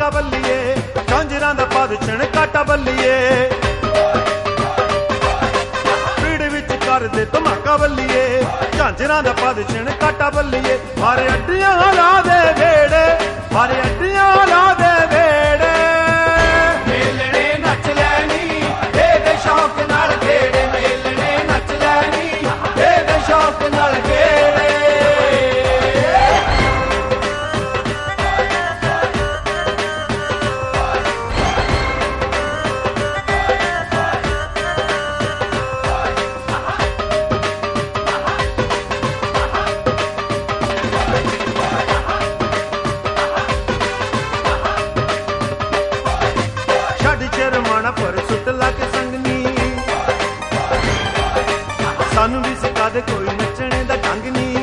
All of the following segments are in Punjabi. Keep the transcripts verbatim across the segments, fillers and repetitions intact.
ਕਾਟਾ ਬੱਲੀਏ, ਝਾਂਜਰਾਂ ਦਾ ਪਦਛਣ ਕਾਟਾ ਬੱਲੀਏ, ਪੀੜ ਵਿੱਚ ਕਰਦੇ ਧਮਾਕਾ ਬੱਲੀਏ, ਝਾਂਜਰਾਂ ਦਾ ਪਦਛਣ ਕਾਟਾ ਬੱਲੀਏ। ਮਾਰੇ ਅੱਡੀਆਂ ਲਾ ਦੇ ਵੇੜੇ, ਮਾਰੇ ਅੱਡੀਆਂ ਲਾ ਦੇ ਵੇੜੇ, ਮੇਲਣੇ ਨੱਚ ਲੈਣੀ ਇਹਦੇ ਸ਼ੌਕ ਨਾਲ ਖੇੜੇ, ਮੇਲਣੇ ਨੱਚ ਲੈਣੀ ਇਹਦੇ ਸ਼ੌਕ ਨਾਲ ਖੇੜੇ। ਰਮਾਣਾ ਪਰ ਸੁੱਟ ਲਾ ਕੇ ਸੰਗਨੀ, ਸਾਨੂੰ ਵੀ ਸਿਖਾ ਦੇ ਕੋਈ ਨੱਚਣੇ ਦਾ ਢੰਗ ਨੀ।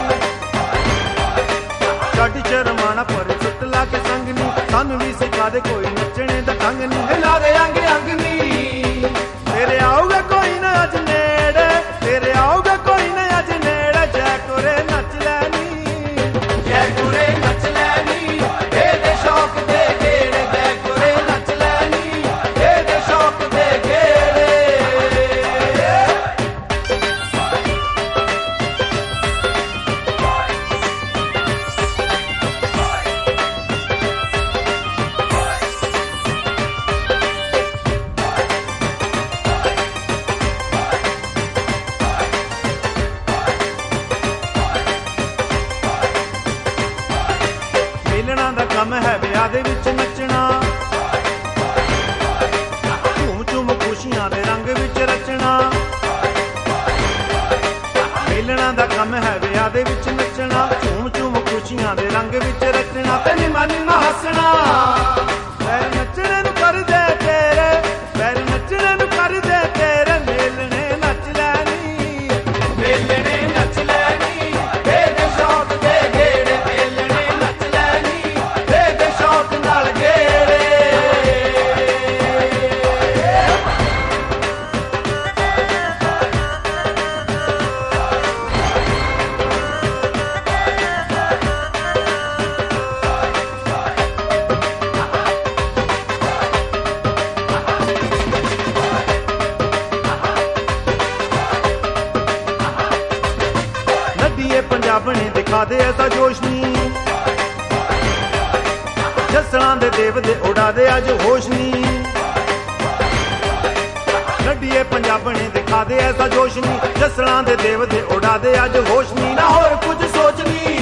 ਛੱਡ ਸ਼ਰਮਾਣਾ ਪਰ ਸੁੱਟ ਲਾ ਕੇ ਸੰਗਨੀ, ਸਾਨੂੰ ਵੀ ਸਿਖਾ ਦੇ ਕੋਈ ਨੱਚਣੇ ਦਾ ਢੰਗ ਨੀ। ਹਿਲਾ ਦੇ ਅੰਗ ਅੰਗ ਨੀ, ਤੇਰੇ ਆਊਗਾ ਕੋਈ ਨਾ ਅੱਜ ਨੇੜੇ, ਤੇਰੇ ਆਊਗਾ ਕੋਈ ਨਾ ਅੱਜ ਨੇੜੇ। ਜੈ ਕੋਰੇ ਨੱਚ ਲੈਣੀ, ਜੈ ਕੋਰੇ ਨੱਚ ਲੈਣੀ ਇਹਦੇ ਸ਼ੌਕ ਦੇ ਗੇੜੇ, ਜੈ ਕੋਰੇ ਨੱਚ ਲੈਣੀ ਇਹਦੇ ਸ਼ੌਕ ਦੇ ਗੇੜੇ। ਮੇਲਣਾ ਦਾ ਕੰਮ ਹੈ ਵਿਆਹ ਦੇ ਵਿੱਚ ਨੱਚਣਾ, ਝੂਮ ਝੂਮ ਖੁਸ਼ੀਆਂ ਦੇ ਰੰਗ ਵਿੱਚ ਰਚਣਾ। ਮੇਲਣਾ ਦਾ ਕੰਮ ਹੈ ਵਿਆਹ ਦੇ ਵਿੱਚ ਨੱਚਣਾ, ਝੂਮ ਝੂਮ ਖੁਸ਼ੀਆਂ ਦੇ ਰੰਗ ਵਿੱਚ ਰਚਣਾ। ਤੇ ਨਿਮਾ ਨਿਮਾ ਹੱਸਣਾ, ਪੈਰ ਨੱਚਣੇ ਨੂੰ ਕਰਦੇ ਤੇਰੇ, ਪੈਰ ਨੱਚਣੇ ਨੂੰ ਕਰਦੇ ਤੇਰੇ। ਮੇਲਣੇ ਨੱਚ ਲੈਣੀ, ਮੇਲਣੇ ਨੱਚ ਲੈਣੀ ਇਹਦੇ ਸ਼ੌਕ ਦੇ ਗੇੜੇ, ਮੇਲਣੇ ਨੱਚ ਲੈਣੀ ਇਹਦੇ ਸ਼ੌਕ ਨਾਲ ਗੇੜੇ। ਨੱਡੀਏ ਪੰਜਾਬਣੇ ਦਿਖਾ ਦੇ ਐਸਾ ਜੋਸ਼ ਨੀ, ਜੱਸਲਾਂ ਦੇ ਦੇਵ ਦੇ ਉਡਾ ਦੇ ਅੱਜ ਹੋਸ਼ ਨੀ। ਨੱਡੀਏ ਪੰਜਾਬਣੇ ਦਿਖਾ ਦੇ ਐਸਾ ਜੋਸ਼ ਨੀ, ਜੱਸਲਾਂ ਦੇ ਦੇਵ ਦੇ ਉਡਾ ਦੇ ਅੱਜ ਹੋਸ਼ ਨੀ। ਨਾ ਹੋਰ ਕੁਝ ਸੋਚਣੀ,